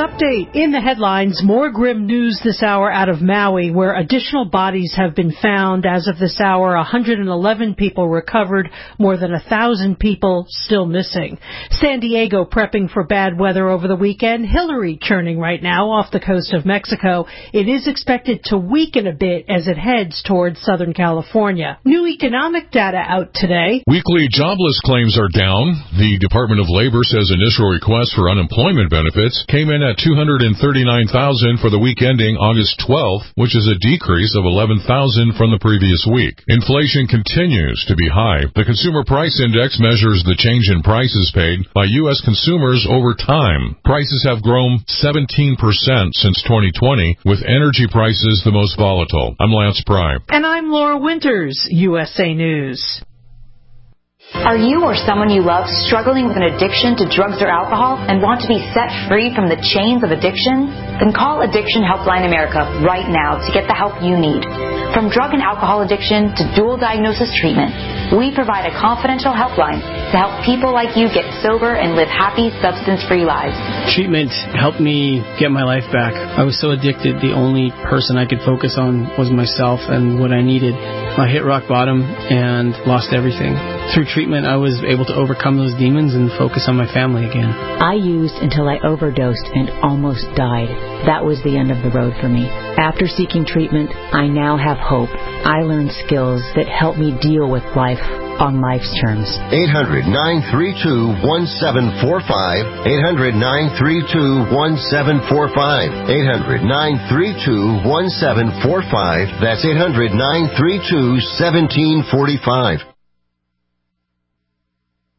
update. In the headlines, more grim news this hour out of Maui, where additional bodies have been found. As of this hour, 111 people recovered, more than 1,000 people still missing. San Diego prepping for bad weather over the weekend. Hillary churning right now off the coast of Mexico. It is expected to weaken a bit as it heads towards Southern California. New economic data out today. Weekly jobless claims are down. The Department of Labor says initial requests for unemployment benefits came in at 239,000 for the week ending August 12th, which is a decrease of 11,000 from the previous week. Inflation continues to be high. The Consumer Price Index measures the change in prices paid by U.S. consumers over time. Prices have grown 17% since 2020, with energy prices the most volatile. I'm Lance Pry. And I'm Laura Winters, USA News. Are you or someone you love struggling with an addiction to drugs or alcohol and want to be set free from the chains of addiction? Then call Addiction Helpline America right now to get the help you need. From drug and alcohol addiction to dual diagnosis treatment, we provide a confidential helpline to help people like you get sober and live happy, substance-free lives. Treatment helped me get my life back. I was so addicted, the only person I could focus on was myself and what I needed. I hit rock bottom and lost everything. Through treatment, I was able to overcome those demons and focus on my family again. I used until I overdosed and almost died. That was the end of the road for me. After seeking treatment, I now have hope. I learned skills that help me deal with life on life's terms. 800-932-1745. 800-932-1745. 800-932-1745. That's 800-932-1745.